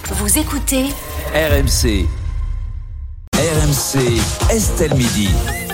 Vous écoutez RMC. RMC, Estelle Midi.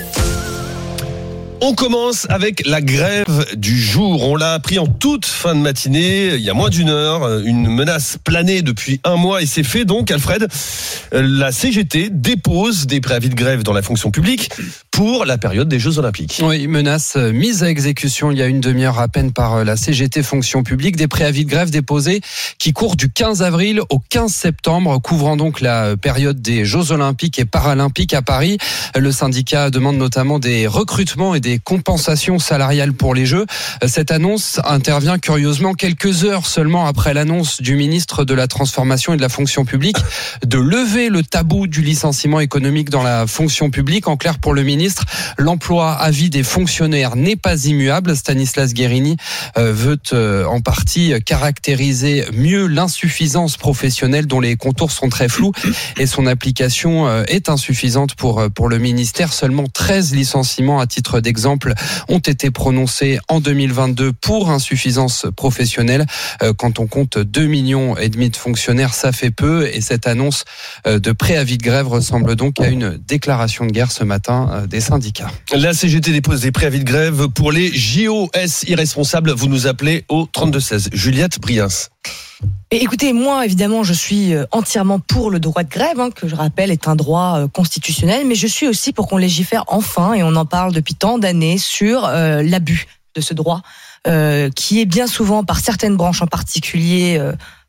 On commence avec la grève du jour. On l'a appris en toute fin de matinée, il y a moins d'une heure. Une menace planait depuis un mois et c'est fait donc, Alfred. La CGT dépose des préavis de grève dans la fonction publique pour la période des Jeux Olympiques. Oui, menace mise à exécution il y a une demi-heure à peine par la CGT fonction publique. Des préavis de grève déposés qui courent du 15 avril au 15 septembre, couvrant donc la période des Jeux Olympiques et Paralympiques à Paris. Le syndicat demande notamment des recrutements et des compensations salariales pour les Jeux. Cette annonce intervient curieusement quelques heures seulement après l'annonce du ministre de la Transformation et de la Fonction publique de lever le tabou du licenciement économique dans la fonction publique. En clair, pour le ministre, l'emploi à vie des fonctionnaires n'est pas immuable. Stanislas Guerini veut en partie caractériser mieux l'insuffisance professionnelle dont les contours sont très flous et son application est insuffisante pour le ministère. Seulement 13 licenciements à titre d'exemple ont été prononcés en 2022 pour insuffisance professionnelle. Quand on compte 2,5 millions de fonctionnaires, ça fait peu. Et cette annonce de préavis de grève ressemble donc à une déclaration de guerre ce matin des syndicats. La CGT dépose des préavis de grève pour les JOS irresponsables. Vous nous appelez au 32-16. Juliette Briens. Et écoutez, moi, évidemment, je suis entièrement pour le droit de grève, que je rappelle est un droit constitutionnel, mais je suis aussi pour qu'on légifère enfin, et on en parle depuis tant d'années, sur l'abus de ce droit, qui est bien souvent, par certaines branches en particulier,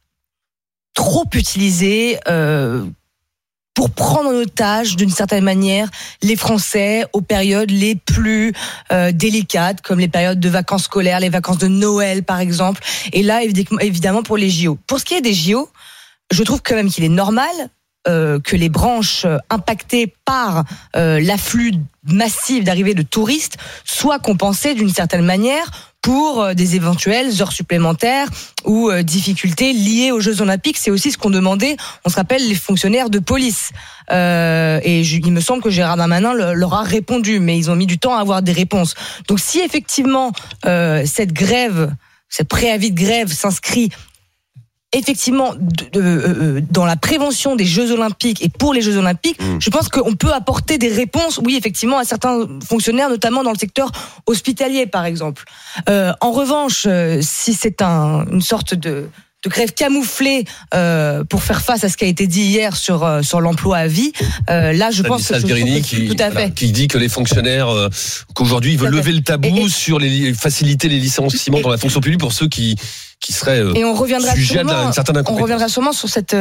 trop utilisé pour prendre en otage, d'une certaine manière, les Français aux périodes les plus délicates, comme les périodes de vacances scolaires, les vacances de Noël, par exemple. Et là, évidemment, pour les JO. Pour ce qui est des JO, je trouve quand même qu'il est normal que les branches impactées par l'afflux massif d'arrivées de touristes soient compensées d'une certaine manière pour des éventuelles heures supplémentaires ou difficultés liées aux Jeux Olympiques. C'est aussi ce qu'ont demandé, on se rappelle, les fonctionnaires de police. Il me semble que Gérard Darmanin leur a répondu, mais ils ont mis du temps à avoir des réponses. Donc si effectivement cette préavis de grève s'inscrit effectivement dans la prévention des Jeux Olympiques et pour les Jeux Olympiques, je pense qu'on peut apporter des réponses, oui, effectivement, à certains fonctionnaires, notamment dans le secteur hospitalier, par exemple. En revanche, si c'est une sorte de grève camouflée pour faire face à ce qui a été dit hier sur l'emploi à vie, là je pense que qui dit que les fonctionnaires qu'aujourd'hui ils veulent lever le tabou sur faciliter les licenciements dans la fonction publique pour ceux qui seraient sujets à une certaine incompétence. On reviendra sûrement sur cette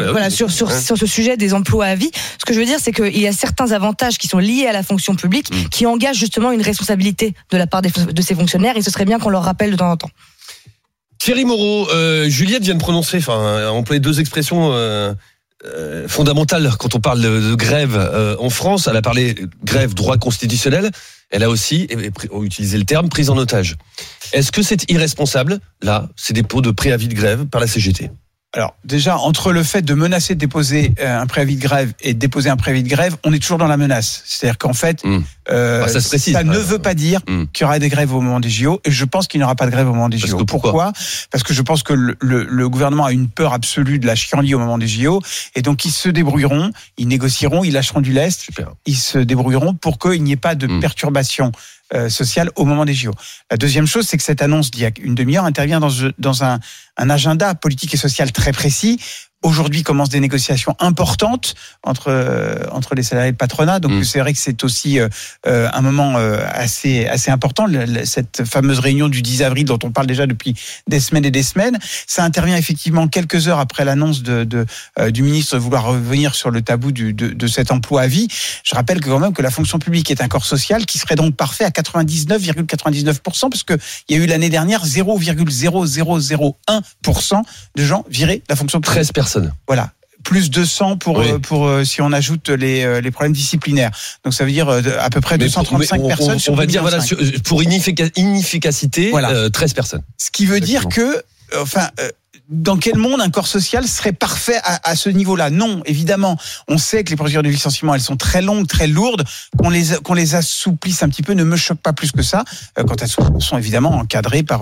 sur ce sujet des emplois à vie. Ce que je veux dire, c'est qu'il y a certains avantages qui sont liés à la fonction publique qui engagent justement une responsabilité de la part de ces fonctionnaires, et ce serait bien qu'on leur rappelle de temps en temps. Thierry Moreau, Juliette vient de prononcer, employer deux expressions fondamentales quand on parle de grève en France. Elle a parlé grève droit constitutionnel. Elle a aussi utilisé le terme prise en otage. Est-ce que c'est irresponsable, là, ces dépôts de préavis de grève par la CGT ? Alors, déjà, entre le fait de menacer de déposer un préavis de grève et de déposer un préavis de grève, on est toujours dans la menace. C'est-à-dire qu'en fait, ça se précise, ça ne veut pas dire qu'il y aura des grèves au moment des JO, et je pense qu'il n'y aura pas de grève au moment des JO. Pourquoi ? Parce que je pense que le gouvernement a une peur absolue de la chienlit au moment des JO, et donc ils se débrouilleront, ils négocieront, ils lâcheront du lest, ils se débrouilleront pour qu'il n'y ait pas de perturbation sociale au moment des JO. La deuxième chose, c'est que cette annonce d'il y a une demi-heure intervient dans un agenda politique et social très précis. Aujourd'hui commencent des négociations importantes entre les salariés et le patronat, donc c'est vrai que c'est aussi un moment assez important, cette fameuse réunion du 10 avril dont on parle déjà depuis des semaines et des semaines. Ça intervient effectivement quelques heures après l'annonce du ministre de vouloir revenir sur le tabou de cet emploi à vie. Je rappelle quand même que la fonction publique est un corps social qui serait donc parfait à 99,99%, parce que il y a eu l'année dernière 0,0001% de gens virés de la fonction publique. 13 personnes. Voilà. Plus 200 pour si on ajoute les problèmes disciplinaires. Donc ça veut dire à peu près 235 personnes sur 2025. On va dire pour inefficacité, 13 personnes. Ce qui veut dire que dans quel monde un corps social serait parfait à ce niveau-là? Non, évidemment. On sait que les procédures de licenciement, elles sont très longues, très lourdes. Qu'on les assouplisse un petit peu ne me choque pas plus que ça, quand elles sont évidemment encadrées par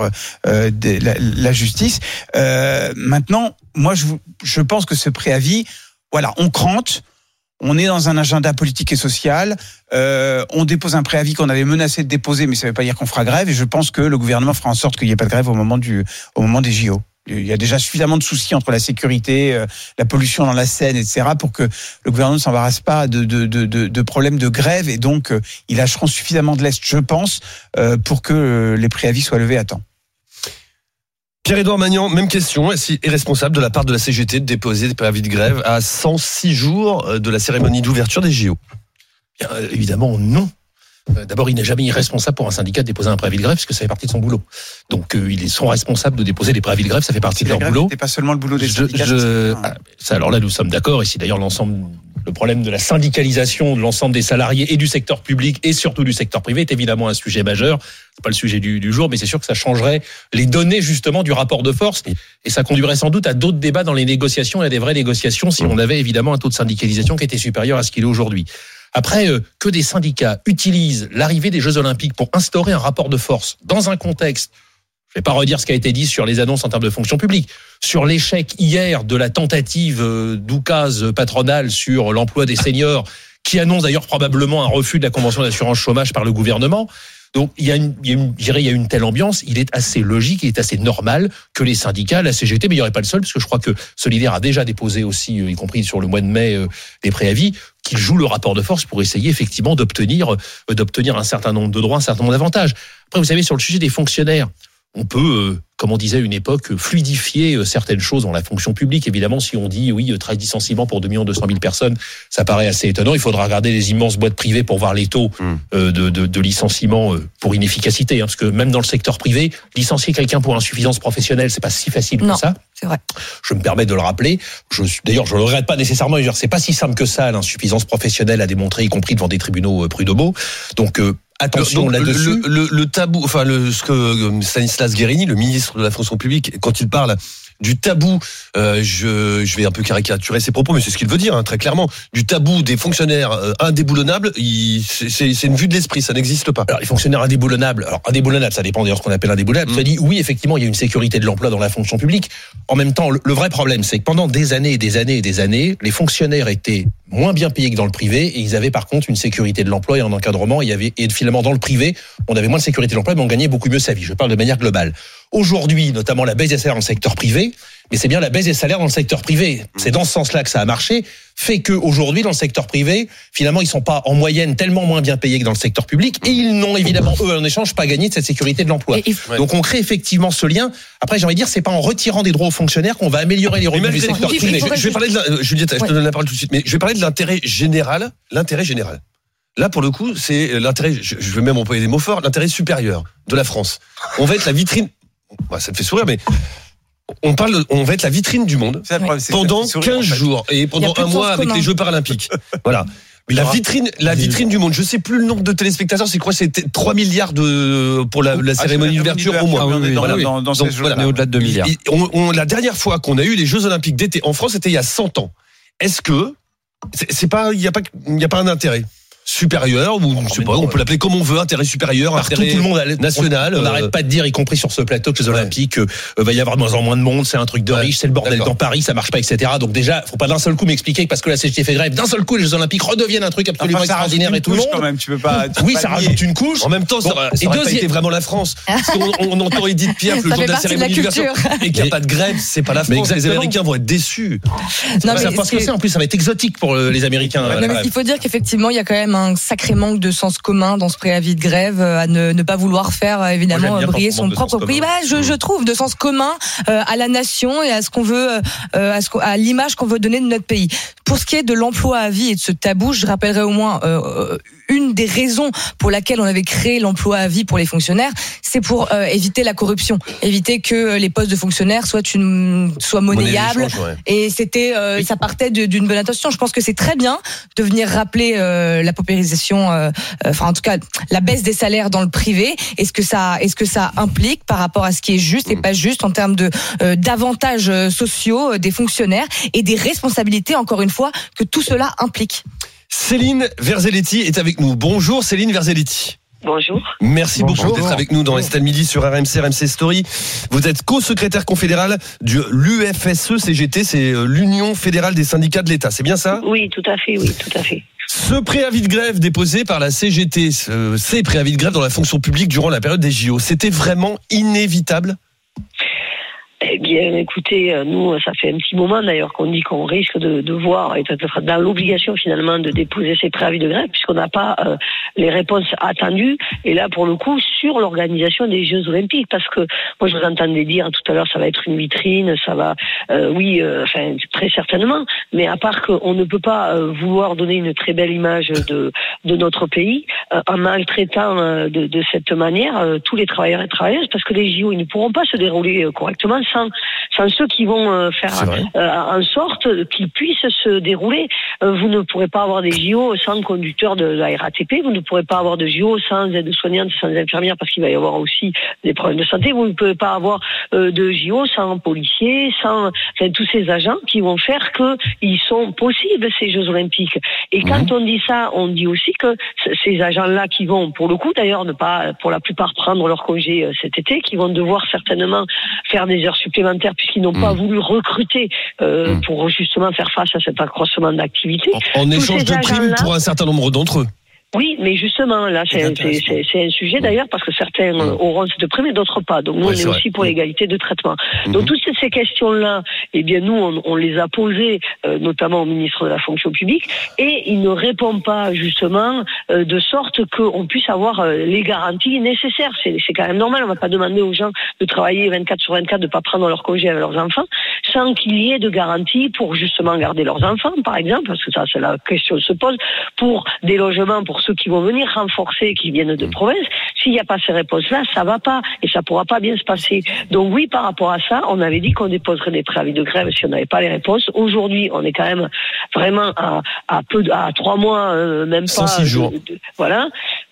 la justice. Maintenant, moi, je pense que ce préavis, voilà, on crante. On est dans un agenda politique et social. On dépose un préavis qu'on avait menacé de déposer, mais ça ne veut pas dire qu'on fera grève. Et je pense que le gouvernement fera en sorte qu'il n'y ait pas de grève au moment des JO. Il y a déjà suffisamment de soucis entre la sécurité, la pollution dans la Seine, etc., pour que le gouvernement ne s'embarrasse pas de problèmes de grève. Et donc, ils lâcheront suffisamment de lest, je pense, pour que les préavis soient levés à temps. Pierre-Édouard Magnan, même question. Est-ce irresponsable de la part de la CGT de déposer des préavis de grève à 106 jours de la cérémonie d'ouverture des JO? Bien, évidemment, non. D'abord, il n'est jamais irresponsable pour un syndicat de déposer un préavis de grève, parce que ça fait partie de son boulot. Donc, ils sont responsables de déposer des préavis de grève, ça fait partie de leur boulot. C'est pas seulement le boulot des syndicats. Alors là, nous sommes d'accord, et c'est d'ailleurs le problème de la syndicalisation de l'ensemble des salariés et du secteur public et surtout du secteur privé est évidemment un sujet majeur. C'est pas le sujet du jour, mais c'est sûr que ça changerait les données justement du rapport de force, et ça conduirait sans doute à d'autres débats dans les négociations et à des vraies négociations si on avait évidemment un taux de syndicalisation qui était supérieur à ce qu'il est aujourd'hui. Après, que des syndicats utilisent l'arrivée des Jeux Olympiques pour instaurer un rapport de force dans un contexte, je ne vais pas redire ce qui a été dit sur les annonces en termes de fonction publique, sur l'échec hier de la tentative d'oukase patronale sur l'emploi des seniors, qui annonce d'ailleurs probablement un refus de la convention d'assurance chômage par le gouvernement. Donc il y a une telle ambiance, il est assez logique, il est assez normal que les syndicats, la CGT, mais il n'y aurait pas le seul, parce que je crois que Solidaire a déjà déposé aussi, y compris sur le mois de mai, des préavis, qu'ils jouent le rapport de force pour essayer effectivement d'obtenir un certain nombre de droits, un certain nombre d'avantages. Après, vous savez, sur le sujet des fonctionnaires, on peut, comme on disait à une époque, fluidifier certaines choses dans la fonction publique. Évidemment, si on dit, oui, 13 licenciements pour 2 200 000 personnes, ça paraît assez étonnant. Il faudra regarder les immenses boîtes privées pour voir les taux de licenciement pour inefficacité. Parce que même dans le secteur privé, licencier quelqu'un pour insuffisance professionnelle, c'est pas si facile que ça. C'est vrai. Je me permets de le rappeler. D'ailleurs, je le regrette pas nécessairement. C'est pas si simple que ça, l'insuffisance professionnelle à démontrer, y compris devant des tribunaux prud'homaux. Donc, attention là-dessus. Le tabou, enfin ce que Stanislas Guerini, le ministre de la fonction publique, quand il parle du tabou, je vais un peu caricaturer ses propos, mais c'est ce qu'il veut dire, très clairement, du tabou des fonctionnaires indéboulonnables, c'est une vue de l'esprit, ça n'existe pas. Alors les fonctionnaires indéboulonnables, ça dépend d'ailleurs de ce qu'on appelle indéboulonnable. Ça dit oui, effectivement, il y a une sécurité de l'emploi dans la fonction publique. En même temps, le vrai problème, c'est que pendant des années et des années et des années, les fonctionnaires étaient moins bien payés que dans le privé, et ils avaient par contre une sécurité de l'emploi et un encadrement. Et finalement dans le privé, on avait moins de sécurité de l'emploi, mais on gagnait beaucoup mieux sa vie. Je parle de manière globale. Aujourd'hui, notamment la baisse des salaires dans le secteur privé, mais c'est bien la baisse des salaires dans le secteur privé. C'est dans ce sens-là que ça a marché, fait que aujourd'hui dans le secteur privé, finalement, ils sont pas en moyenne tellement moins bien payés que dans le secteur public, et ils n'ont évidemment eux en échange pas gagné de cette sécurité de l'emploi. Donc on crée effectivement ce lien. Après, j'ai envie de dire, c'est pas en retirant des droits aux fonctionnaires qu'on va améliorer les revenus du secteur privé. Je vais parler de Juliette, je te donne la parole tout de suite, mais je vais parler de l'intérêt général. Là, pour le coup, c'est l'intérêt, je vais même employer des mots forts, l'intérêt supérieur de la France. On va être la vitrine. Ça te fait sourire, mais on va être la vitrine du monde pendant 15 jours et pendant un mois avec les Jeux paralympiques. Voilà. Mais la vitrine du monde. Je sais plus le nombre de téléspectateurs. C'est quoi? C'était 3 milliards pour la cérémonie d'ouverture au moins. Dans ces Jeux, on est au-delà de 2 milliards. La dernière fois qu'on a eu les Jeux Olympiques d'été en France, c'était il y a 100 ans. Est-ce que il y a pas un intérêt supérieur, ou je sais pas, on peut l'appeler comme on veut, intérêt supérieur, partout, intérêt tout le monde national. On n'arrête pas de dire, y compris sur ce plateau, que les Olympiques, va y avoir de moins en moins de monde, c'est un truc de riche, c'est le bordel dans Paris, ça marche pas, etc. Donc déjà, faut pas d'un seul coup m'expliquer que parce que la CGT fait grève, d'un seul coup les Jeux Olympiques redeviennent un truc absolument extraordinaire et tout le monde. Quand même, tu peux pas. Oui, ça rajoute une couche. En même temps, ça aurait pas été vraiment la France. Parce qu'on entend Edith Piaf le jour de la cérémonie d'ouverture et qu'il n'y a pas de grève, c'est pas la France. Les Américains vont être déçus. Parce que en plus, ça va être exotique pour les Américains. Il faut dire qu'effectivement, il y a quand même un sacré manque de sens commun dans ce préavis de grève, à ne pas vouloir faire évidemment briller son propre prix. Je trouve de sens commun à la nation et à ce qu'on veut, à l'image qu'on veut donner de notre pays. Pour ce qui est de l'emploi à vie et de ce tabou, je rappellerai au moins une des raisons pour laquelle on avait créé l'emploi à vie pour les fonctionnaires, c'est pour éviter la corruption, éviter que les postes de fonctionnaires soient monnayables. Et c'était, ça partait d'une bonne intention. Je pense que c'est très bien de venir rappeler la paupérisation, en tout cas la baisse des salaires dans le privé. Est-ce que ça implique par rapport à ce qui est juste et pas juste en termes de d'avantages sociaux des fonctionnaires et des responsabilités, encore une fois, que tout cela implique. Céline Verzelletti est avec nous. Bonjour Céline Verzelletti. Bonjour. Merci beaucoup d'être avec nous dans Estelle Midi sur RMC Story. Vous êtes co-secrétaire confédéral de l'UFSE-CGT, c'est l'Union fédérale des syndicats de l'État, c'est bien ça ? Oui, tout à fait, oui, tout à fait. Ce préavis de grève déposé par la CGT, ces préavis de grève dans la fonction publique durant la période des JO, c'était vraiment inévitable ? Eh bien, écoutez, nous, ça fait un petit moment d'ailleurs qu'on dit qu'on risque de voir, être dans l'obligation finalement de déposer ces préavis de grève, puisqu'on n'a pas les réponses attendues. Et là, pour le coup, sur l'organisation des Jeux Olympiques, parce que moi, je vous entendais dire tout à l'heure, ça va être une vitrine, ça va, très certainement. Mais à part qu'on ne peut pas vouloir donner une très belle image de notre pays en maltraitant de cette manière tous les travailleurs et travailleuses, parce que les JO, ils ne pourront pas se dérouler correctement sans ceux qui vont faire en sorte qu'ils puissent se dérouler. Vous ne pourrez pas avoir des JO sans conducteur de la RATP, vous ne pourrez pas avoir de JO sans aides-soignantes, sans infirmières, parce qu'il va y avoir aussi des problèmes de santé. Vous ne pouvez pas avoir de JO sans policiers, sans tous ces agents qui vont faire qu'ils sont possibles, ces Jeux Olympiques. Et quand on dit ça, on dit aussi que ces agents-là qui vont, pour le coup d'ailleurs, ne pas pour la plupart prendre leur congé cet été, qui vont devoir certainement faire des heures supplémentaires puisqu'ils n'ont pas voulu recruter pour justement faire face à cet accroissement d'activité. En échange de primes pour un certain nombre d'entre eux. Oui, mais justement, là, c'est un sujet d'ailleurs, parce que certains auront cette prime et d'autres pas. Donc, nous, on est aussi pour l'égalité de traitement. Donc, toutes ces questions-là, eh bien, nous, on les a posées, notamment au ministre de la fonction publique, et il ne répond pas, justement, de sorte qu'on puisse avoir les garanties nécessaires. C'est quand même normal. On va pas demander aux gens de travailler 24 sur 24, de pas prendre leur congé avec leurs enfants, sans qu'il y ait de garantie pour, justement, garder leurs enfants, par exemple, parce que ça, c'est la question se pose, pour des logements, pour ceux qui vont venir renforcer, qui viennent de province. S'il n'y a pas ces réponses-là, ça va pas et ça pourra pas bien se passer. Donc oui, par rapport à ça, on avait dit qu'on déposerait des préavis de grève si on n'avait pas les réponses. Aujourd'hui, on est quand même vraiment à 3 mois, même pas 106 jours. Voilà.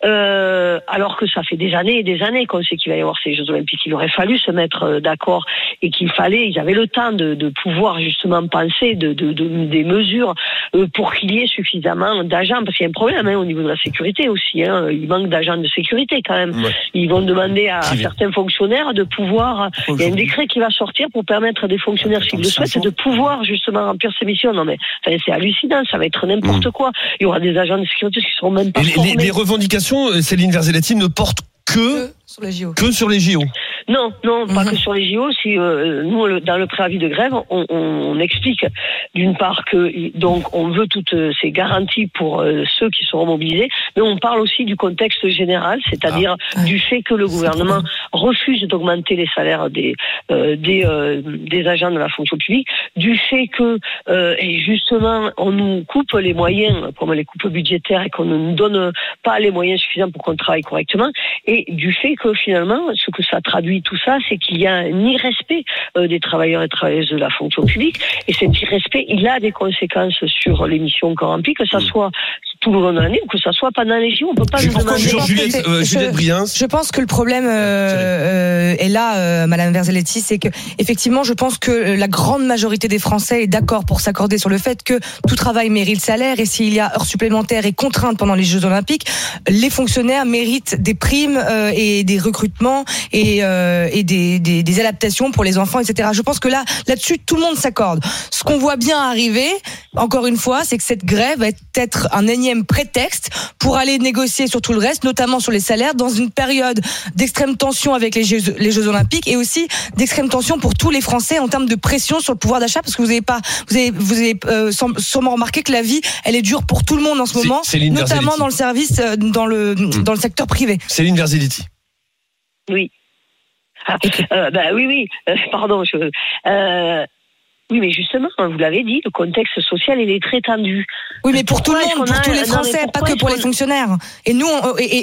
Alors que ça fait des années et des années qu'on sait qu'il va y avoir ces Jeux Olympiques. Il aurait fallu se mettre d'accord et ils avaient le temps de pouvoir justement penser des mesures pour qu'il y ait suffisamment d'agents, parce qu'il y a un problème au niveau de la sécurité aussi. Il manque d'agents de sécurité quand même. Ouais. Ils vont demander à certains fonctionnaires de pouvoir. Il y a un décret qui va sortir pour permettre à des fonctionnaires, s'ils le souhaitent, de pouvoir justement remplir ces missions. Non mais c'est hallucinant, ça va être n'importe quoi. Il y aura des agents de sécurité qui seront même pas formés. Les revendications, Céline Verzelletti, ne portent que sur les JO. Non, pas que sur les JO. Si nous, dans le préavis de grève, on explique d'une part que donc on veut toutes ces garanties pour ceux qui seront mobilisés, mais on parle aussi du contexte général, c'est-à-dire du fait que le gouvernement refuse d'augmenter les salaires des agents de la fonction publique, du fait que et justement on nous coupe les moyens, comme les coupes budgétaires, et qu'on ne nous donne pas les moyens suffisants pour qu'on travaille correctement, et du fait que finalement ce que ça traduit tout ça, c'est qu'il y a un irrespect des travailleurs et travailleuses de la fonction publique, et cet irrespect, il a des conséquences sur les missions qu'on remplit, que ça soit tout le long de l'année ou que ça soit pendant les JO. On peut pas nous demander. Juliette Briens. Je pense que le problème est là, Madame Verzelletti, c'est que effectivement, je pense que la grande majorité des Français est d'accord pour s'accorder sur le fait que tout travail mérite salaire, et s'il y a heures supplémentaires et contraintes pendant les Jeux Olympiques, les fonctionnaires méritent des primes et des recrutements et des adaptations pour les enfants, etc. Je pense que là-dessus, tout le monde s'accorde. Ce qu'on voit bien arriver, encore une fois, c'est que cette grève va être un énième prétexte pour aller négocier sur tout le reste, notamment sur les salaires, dans une période d'extrême tension avec les Jeux Olympiques, et aussi d'extrême tension pour tous les Français en termes de pression sur le pouvoir d'achat, parce que vous avez sûrement remarqué que la vie, elle est dure pour tout le monde en ce moment, notamment dans le service, dans le secteur privé. Céline Verzelletti. Oui. Oui. Pardon. Oui, mais justement, vous l'avez dit, le contexte social, il est très tendu. Oui, mais pour tout le monde, pour tous les Français, pas que pour les fonctionnaires. Et nous,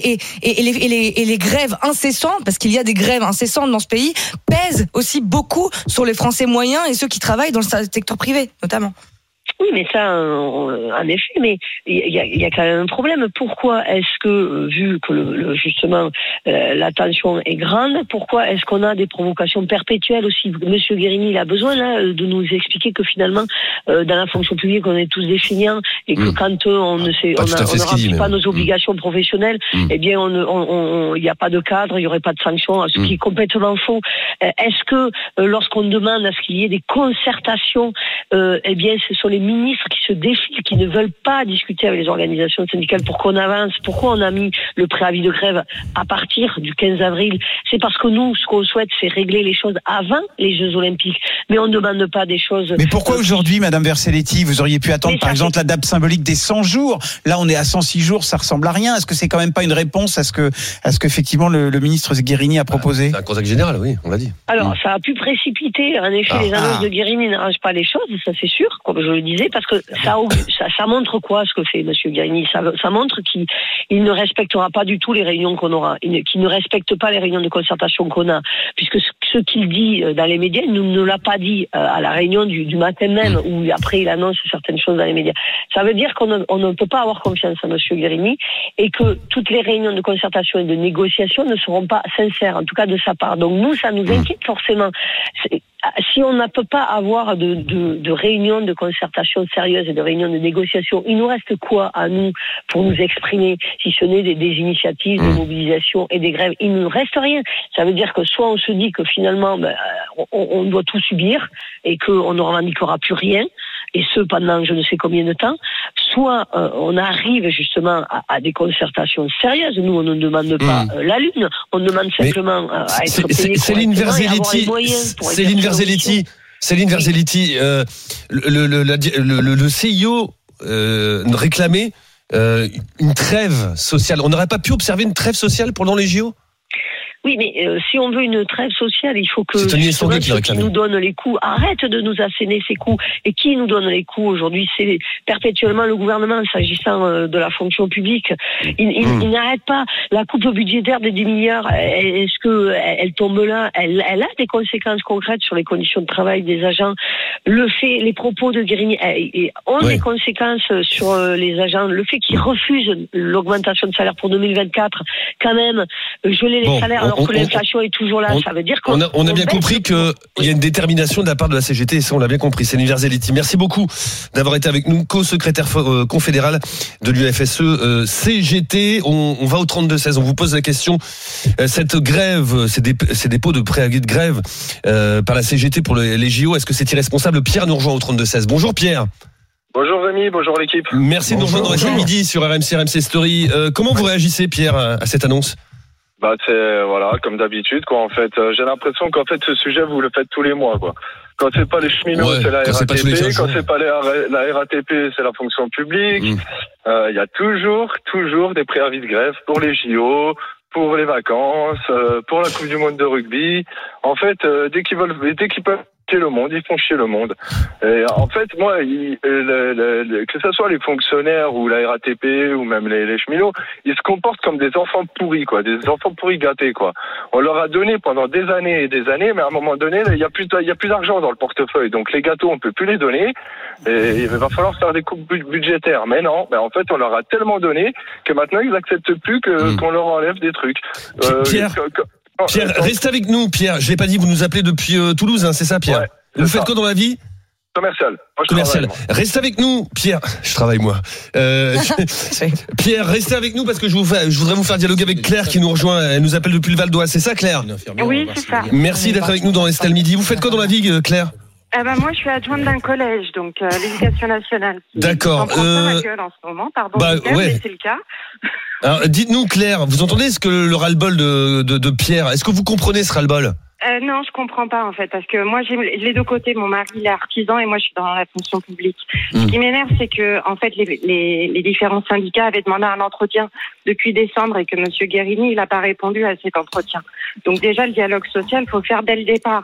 les grèves incessantes, parce qu'il y a des grèves incessantes dans ce pays, pèsent aussi beaucoup sur les Français moyens et ceux qui travaillent dans le secteur privé, notamment. Oui, mais ça, en effet, mais il y a quand même un problème. Pourquoi est-ce que, vu que justement la tension est grande, pourquoi est-ce qu'on a des provocations perpétuelles aussi? Monsieur Guérini, il a besoin là de nous expliquer que finalement, dans la fonction publique, on est tous des feignants et que quand on ne remplit pas nos obligations professionnelles, eh bien, il n'y a pas de cadre, il n'y aurait pas de sanctions, ce qui est complètement faux. Est-ce que lorsqu'on demande à ce qu'il y ait des concertations, eh bien, ce sont les ministres qui se défilent, qui ne veulent pas discuter avec les organisations syndicales pour qu'on avance? Pourquoi on a mis le préavis de grève à partir du 15 avril? C'est parce que nous, ce qu'on souhaite, c'est régler les choses avant les Jeux Olympiques. Mais on ne demande pas des choses... Mais pourquoi aujourd'hui, Madame Verselletti, vous auriez pu attendre, par exemple, la date symbolique des 100 jours? Là, on est à 106 jours, ça ressemble à rien. Est-ce que c'est quand même pas une réponse à ce que effectivement, le ministre Guérini a proposé? C'est un conseil général, oui, on l'a dit. Alors, ça a pu précipiter. En effet, les annonces de Guérini n'arrangent pas les choses, ça c'est sûr, comme je le disais, parce que ça montre quoi ce que fait M. Guérini? Ça montre qu'il ne respectera pas du tout les réunions qu'on aura, qu'il ne respecte pas les réunions de concertation qu'on a, puisque ce qu'il dit dans les médias, il ne l'a pas dit à la réunion du matin même, où après il annonce certaines choses dans les médias. Ça veut dire qu'on ne peut pas avoir confiance en M. Guérini et que toutes les réunions de concertation et de négociation ne seront pas sincères, en tout cas de sa part. Donc nous, ça nous inquiète forcément. Si on ne peut pas avoir de réunions de concertation sérieuses et de réunions de négociation, il nous reste quoi à nous pour nous exprimer, si ce n'est des initiatives, des mobilisations et des grèves? Il ne nous reste rien. Ça veut dire que soit on se dit que finalement on doit tout subir et qu'on ne revendiquera plus rien, et ce pendant je ne sais combien de temps, soit on arrive justement à des concertations sérieuses. Nous, on ne demande pas la lune, on demande simplement à être payé correctement et avoir les moyens pour exercer. Céline Verselletti, le CIO réclamait une trêve sociale. On n'aurait pas pu observer une trêve sociale pendant les JO? Oui, mais si on veut une trêve sociale, il faut que ceux qui nous donnent les coups arrêtent de nous asséner ces coups. Et qui nous donne les coups aujourd'hui? C'est perpétuellement le gouvernement, s'agissant de la fonction publique. Il n'arrête pas. La coupe budgétaire des 10 milliards, est-ce que elle tombe là? Elle a des conséquences concrètes sur les conditions de travail des agents. Les propos de Guérini ont des conséquences sur les agents. Le fait qu'ils refusent l'augmentation de salaire pour 2024, quand même, geler les salaires alors que l'inflation est toujours là, ça veut dire qu'on a bien compris qu'il y a une détermination de la part de la CGT, et ça on l'a bien compris. Céline Verselletti, merci beaucoup d'avoir été avec nous, co-secrétaire confédéral de l'UFSE CGT. On va au 32-16, on vous pose la question, cette grève, ces dépôts de préavis de grève par la CGT pour les JO, est-ce que c'est irresponsable? Pierre nous rejoint au 32-16. Bonjour Pierre. Bonjour Rémi, bonjour l'équipe. Merci de nous rejoindre dans midi sur RMC Story. Comment vous réagissez Pierre à cette annonce? C'est comme d'habitude quoi. En fait, j'ai l'impression qu'en fait ce sujet vous le faites tous les mois quoi. Quand c'est pas les cheminots, c'est la RATP. Quand c'est pas la RATP, c'est la fonction publique. Il y a toujours des préavis de grève pour les JO, pour les vacances, pour la Coupe du Monde de rugby. En fait, dès qu'ils peuvent le monde, ils font chier le monde. Et en fait, moi, que ce soit les fonctionnaires ou la RATP ou même les cheminots, ils se comportent comme des enfants pourris, quoi, des enfants pourris gâtés, quoi. On leur a donné pendant des années et des années, mais à un moment donné, il y a plus d'argent dans le portefeuille, donc les gâteaux, on peut plus les donner. Et il va falloir faire des coupes budgétaires. Mais non, en fait, on leur a tellement donné que maintenant ils acceptent plus qu'on leur enlève des trucs. Pierre, reste avec nous, Pierre. Je l'ai pas dit, vous nous appelez depuis Toulouse, hein, c'est ça, Pierre? Vous faites quoi dans la vie? Commercial. Commercial. Reste avec nous, Pierre. Je travaille moi. Pierre, restez avec nous parce que je voudrais vous faire dialoguer avec Claire qui nous rejoint. Elle nous appelle depuis le Val d'Oise. C'est ça, Claire? Oui, c'est ça. Merci d'être avec nous dans Estelle Midi. Vous faites quoi dans la vie, Claire? Moi, je suis adjointe d'un collège, donc l'éducation nationale. D'accord. On prend pas la gueule en ce moment, pardon, mais c'est le cas. Alors, dites-nous, Claire, vous entendez ce que le ras-le-bol de Pierre? Est-ce que vous comprenez ce ras-le-bol? Non, je comprends pas en fait, parce que moi j'ai les deux côtés. Mon mari il est artisan et moi je suis dans la fonction publique. Ce qui m'énerve, c'est que en fait les différents syndicats avaient demandé un entretien depuis décembre et que Monsieur Guérini il n'a pas répondu à cet entretien. Donc déjà le dialogue social, faut le faire dès le départ.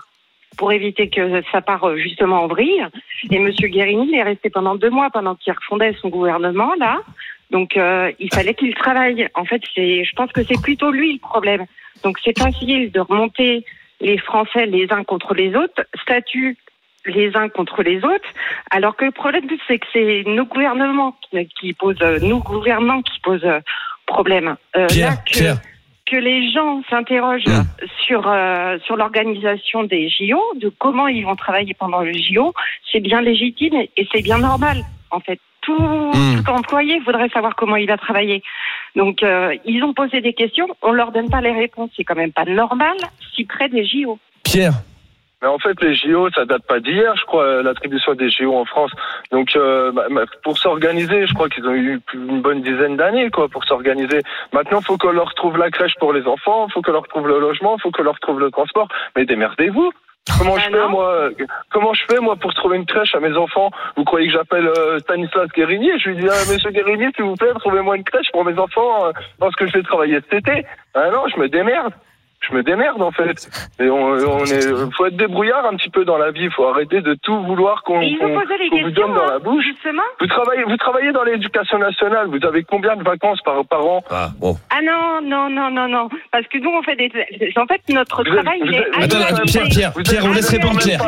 pour éviter que ça part justement en vrille. Et Monsieur Guérini, il est resté pendant 2 mois pendant qu'il refondait son gouvernement, là. Donc, il fallait qu'il travaille. En fait, je pense que c'est plutôt lui le problème. Donc, c'est facile de remonter les Français les uns contre les autres, statut les uns contre les autres, alors que le problème, c'est que c'est nos gouvernants qui posent problème. Pierre, que les gens s'interrogent sur l'organisation des JO, de comment ils vont travailler pendant le JO, c'est bien légitime et c'est bien normal, en fait. Tout employé voudrait savoir comment il va travailler. Donc, ils ont posé des questions, on leur donne pas les réponses. C'est quand même pas normal si près des JO. Pierre. Mais en fait, les JO, ça date pas d'hier, je crois, l'attribution des JO en France. Donc, pour s'organiser, je crois qu'ils ont eu une bonne dizaine d'années, quoi, pour s'organiser. Maintenant, faut qu'on leur trouve la crèche pour les enfants, faut qu'on leur trouve le logement, faut qu'on leur trouve le transport. Mais démerdez-vous. Comment je fais, moi, pour trouver une crèche à mes enfants? Vous croyez que j'appelle Stanislas Guérini et je lui dis, monsieur Guérini, s'il vous plaît, trouvez-moi une crèche pour mes enfants, parce que je vais travailler cet été. Ah non, je me démerde, en fait. Et faut être débrouillard un petit peu dans la vie. Faut arrêter de tout vouloir qu'on vous donne dans la bouche. Justement. Vous travaillez dans l'éducation nationale. Vous avez combien de vacances par an? Ah non. Parce que nous, on fait en fait, notre travail, il est... Attends, Pierre, on laisse répondre Claire.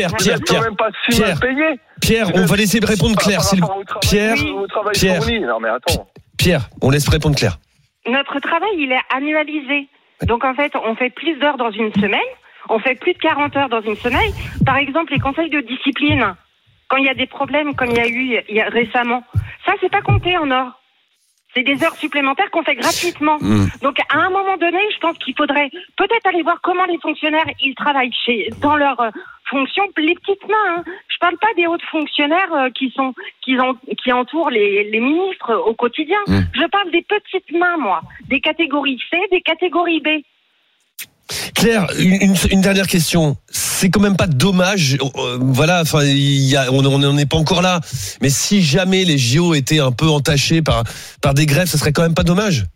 Pierre, on va laisser répondre Claire. Pierre. Non, mais attends. Pierre, on laisse répondre Claire. Notre travail, il est annualisé. Donc, en fait, on fait plus d'heures dans une semaine. On fait plus de 40 heures dans une semaine. Par exemple, les conseils de discipline, quand il y a des problèmes, comme il y a récemment, ça, c'est pas compté en heures. C'est des heures supplémentaires qu'on fait gratuitement. Donc, à un moment donné, je pense qu'il faudrait peut-être aller voir comment les fonctionnaires, ils travaillent dans leur fonction, les petites mains. Hein. Je parle pas des hauts fonctionnaires qui entourent les ministres au quotidien. Je parle des petites mains, moi. Des catégories C, des catégories B. Claire, une dernière question. C'est quand même pas dommage, voilà, enfin, on n'est pas encore là. Mais si jamais les JO étaient un peu entachés par des grèves, ça serait quand même pas dommage.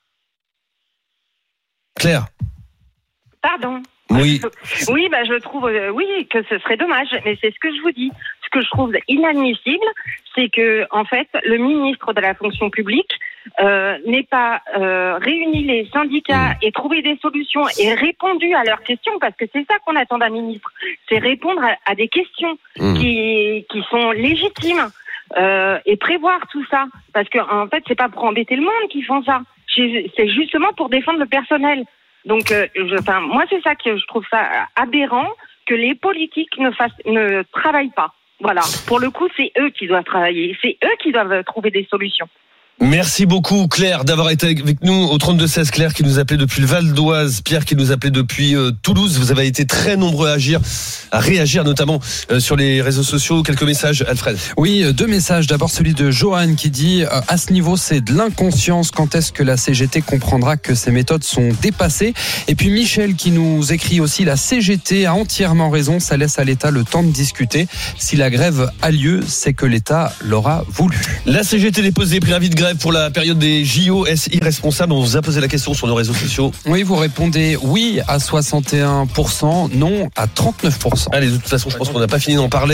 Claire. Pardon. Oui. Oui, je trouve, que ce serait dommage, mais c'est ce que je vous dis. Ce que je trouve inadmissible, c'est que, en fait, le ministre de la fonction publique n'ait pas réuni les syndicats et trouvé des solutions et répondu à leurs questions, parce que c'est ça qu'on attend d'un ministre, c'est répondre à des questions qui sont légitimes et prévoir tout ça, parce que en fait, c'est pas pour embêter le monde qu'ils font ça, c'est justement pour défendre le personnel. Donc, moi, c'est ça que je trouve ça aberrant, que les politiques ne travaillent pas. Voilà. Pour le coup, c'est eux qui doivent travailler. C'est eux qui doivent trouver des solutions. Merci beaucoup Claire d'avoir été avec nous au 32-16. Claire qui nous appelait depuis le Val d'Oise, Pierre qui nous appelait depuis Toulouse. Vous avez été très nombreux à réagir notamment sur les réseaux sociaux. Quelques messages, Alfred. Oui, 2 messages. D'abord celui de Johan qui dit à ce niveau c'est de l'inconscience. Quand est-ce que la CGT comprendra que ces méthodes sont dépassées? Et puis Michel qui nous écrit aussi, la CGT a entièrement raison, ça laisse à l'État le temps de discuter. Si la grève a lieu, c'est que l'État l'aura voulu. La CGT dépose des préavis de grève pour la période des JO. Est-ce irresponsable? On vous a posé la question sur nos réseaux sociaux. Oui, vous répondez oui à 61%, non à 39%. Allez, de toute façon, je pense qu'on n'a pas fini d'en parler.